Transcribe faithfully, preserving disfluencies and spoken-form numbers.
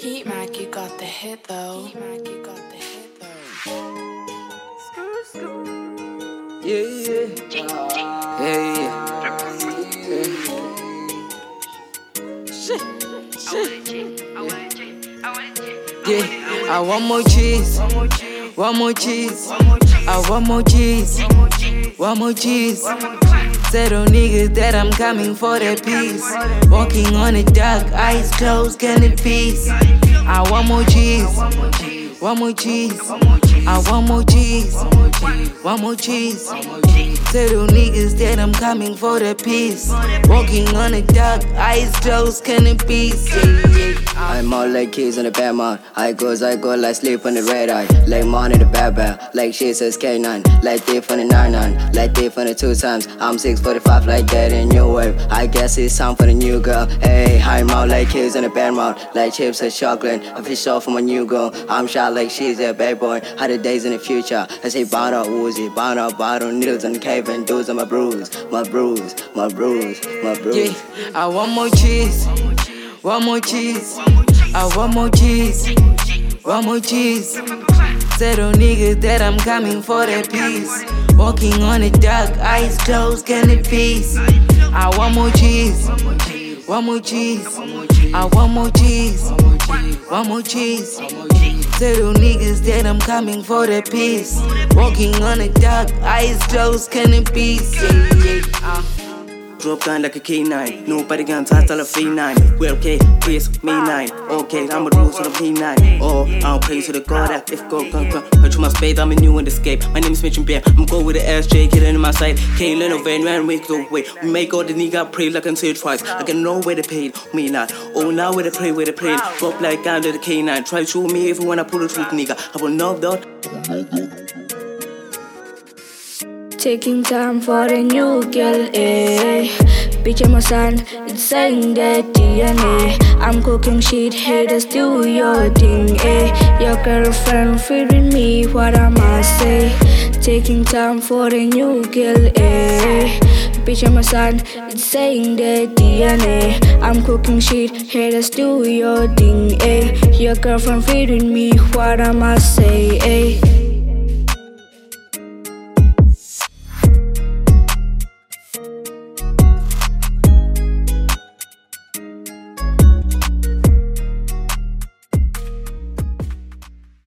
Heat Mac, you got the hit though. Heat Mac, you got the hit though. Yeah, yeah, yeah, yeah. Shit, shit. Yeah, I want more cheese, one more cheese. I want more cheese, one more cheese. Tell them niggas that I'm coming for that piece. Walking on the dark, eyes closed, getting peace. I want more cheese, one more cheese. I want more cheese, one more cheese. Tell them niggas that I'm coming for the peace. Walking on the dark, eyes closed, getting peace. Yeah, yeah. I'm all like keys on the bad man. I goes, I go like sleep on the red eye. Like man in the bad bad. Like shit says K nine. Like thief on the nine nine. Like thief on the two times. I'm six forty-five like that in your wave. I guess it's time for the new girl. Hey, I'm out like keys on the bad mouth. Like chips and chocolate. I fish off for my new girl. I'm shot like she's a bad boy. How the days in the future. I say bottle Uzi, bottle bottle needles on the cave and dudes on my bruise. My bruise, my bruise, my bruise. Yeah, I want more cheese. One more cheese, I want more cheese, one more cheese. Tell them niggas that I'm coming for that piece. Walking on the dark, eyes closed, getting peace. I want more cheese, one more cheese. I want more cheese, one more cheese. Tell them niggas that I'm coming for that piece. Walking on the dark, eyes closed, getting peace. Yeah, yeah, uh. Drop down like a K nine. Nobody can touch all of V nine. Well, okay, please, me nine. Okay, I'm a rule to the P nine. Oh, I'll pray to the God that if go, go, go. Hurt you my spade, I'm a new in the escape. My name is Mitch and Bear. I'm go with the S J, killing in my side. Can't learn no van, man, make the way. We make all the nigga pray like until twice. I can know where they paid, me not. Oh, now where they pray, where they played. Drop like under the K nine. Try to show me if you wanna pull the truth, nigga. I will knock that. Taking time for a new girl, eh? Bitch, I'm a son, it's saying that D N A. I'm cooking shit, haters do your thing, eh? Your girlfriend feeding me, what I must say. Taking time for a new girl, eh? Bitch, I'm a son, it's saying that D N A. I'm cooking shit, haters do your thing, eh? Your girlfriend feeding me, what I must say, eh?